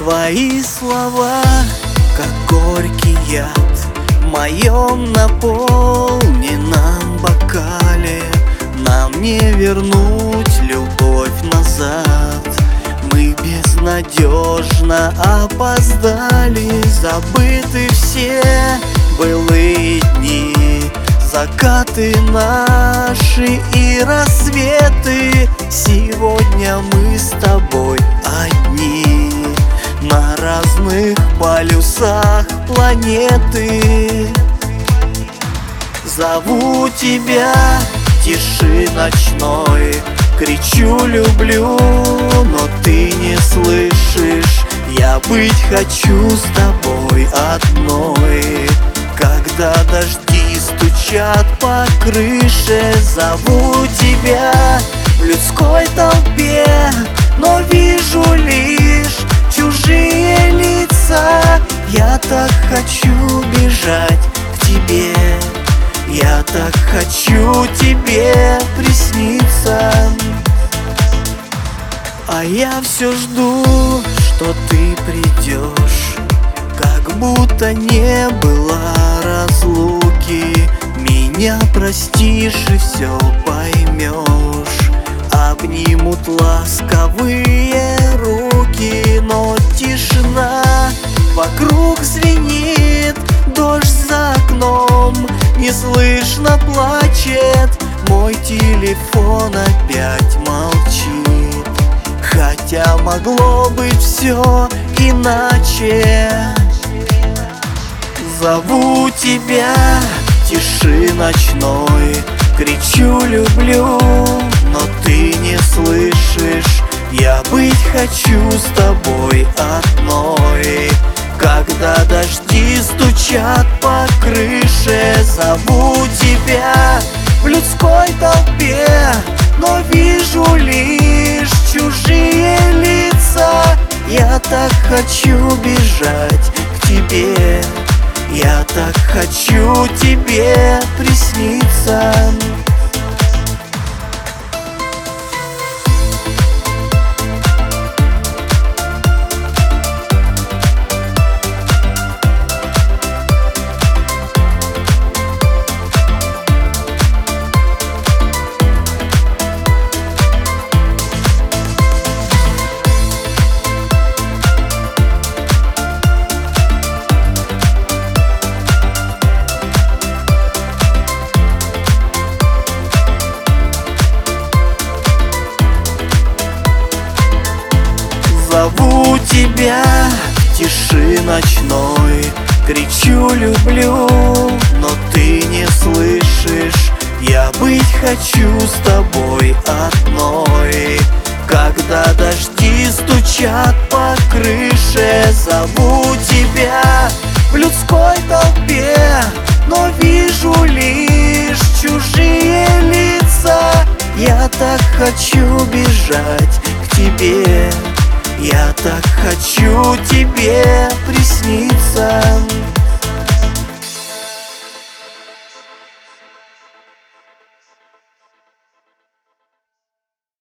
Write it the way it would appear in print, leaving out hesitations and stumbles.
Твои слова, как горький яд, в моем наполненном бокале. Нам не вернуть любовь назад. Мы безнадежно опоздали. Забыты все былые дни, закаты наши и рассветы. Сегодня мы с тобой одни на разных полюсах планеты. Зову тебя в тиши ночной, кричу люблю, но ты не слышишь. Я быть хочу с тобой одной, когда дожди стучат по крыше. Зову тебя в людской толпе, но вижу лишь чужие лица. Я так хочу бежать к тебе, я так хочу тебе присниться. А я все жду, что ты придешь, как будто не было разлуки. Меня простишь и все поймешь. Обнимут ласковые руки, но тишина вокруг звенит. Дождь за окном неслышно плачет. Мой телефон опять молчит, хотя могло быть все иначе. Зову тебя в тиши ночной, кричу люблю, но ты не слышишь. Я быть хочу с тобой одной, когда дожди стучат по крыше. Зову тебя в людской толпе, но вижу лишь чужие лица. Я так хочу бежать к тебе, я так хочу тебе присниться. Зову тебя в тиши ночной, кричу люблю, но ты не слышишь. Я быть хочу с тобой одной, когда дожди стучат по крыше. Зову тебя в людской толпе, но вижу лишь чужие лица. Я так хочу бежать к тебе, я так хочу тебе присниться.